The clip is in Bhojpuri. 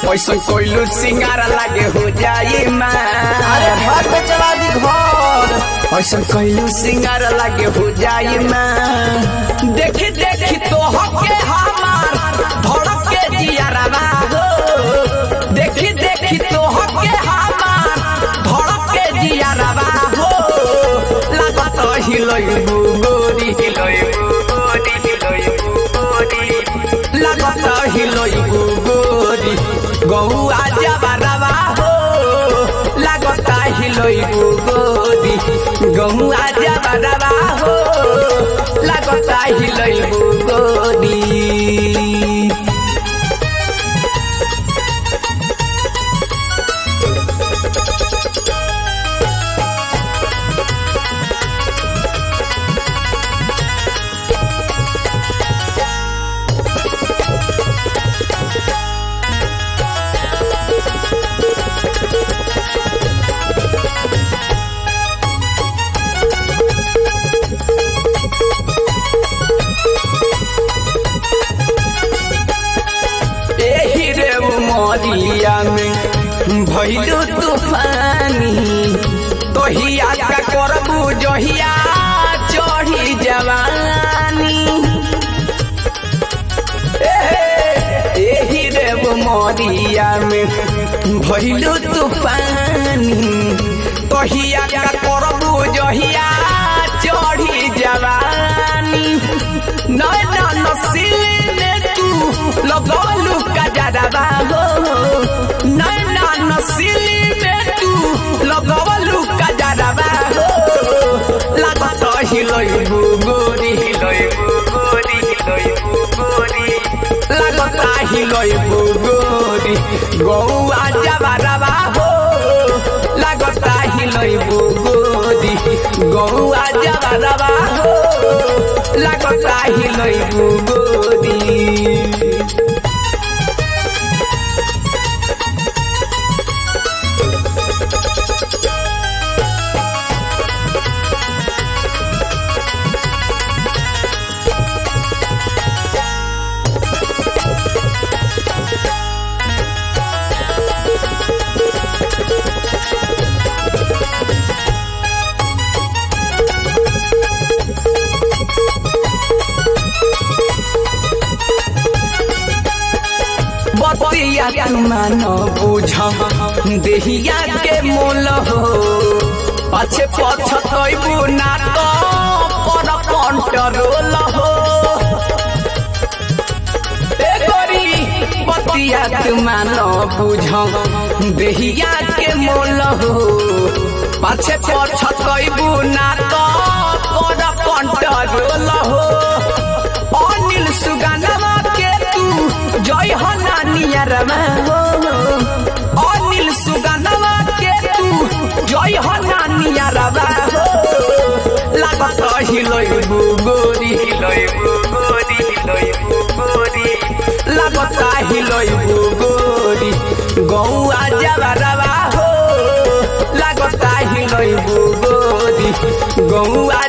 पैसा कोइलू सिंगार लागे हो जाई मां। अरे घर पे चला दी घर। पैसा कोइलू सिंगार लागे हो जाई मां। देखी देखी तो हके हमार धड़क के जियारवा हो। देखी देखी तो हके हमार धड़क के जियारवा हो। लागत हिलइबू गोरी हिलइबू गोरी हिलइबू गोरी। लागत हिलइबू गोरी गौआ जबरवा हो। लागत हिलइबू गोरी गौआ जबरवा हो। लागत हिलइबू गोरी। मरिया में भइलू तूफानी तोहिया का करबू जहिया चढ़ी जवानी। एही रे मरिया में भइलू तूफानी तोहिया का करबू जहिया चढ़ी जवानी। नैना नसीले में तू लगलू कजरवा हो। नैना नसीली में तू लगलू कजरवा हो। लागत हिलइबू गोरी हिलइबू गोरी हिलइबू गोरी। लागत हिलइबू गोरी गौआ जबरवा हो। लागत हिलइबू गोरी गौआ जबरवा हो। लागत हिलइबू गोरी। बतिया तू मानो बुझ देहिया के मोल हो। पछे पछतइबू ना तो पर कंट्रोल हो। ए गोरी बतिया तू मानो बुझ देहिया के मोल हो। पछे पछतइबू ना तो पर कंट्रोल हो। अनिल सुगंधवा के तू जय हो नानियरवा हो। अनिल सुगंधवा के तू जय हो नानियरवा हो। लागत हिलइबू गोरी हिलइबू गोरी हिलइबू गोरी। लागत हिलइबू गोरी गौआ जबरवा हो। लागत हिलइबू गोरी गौआ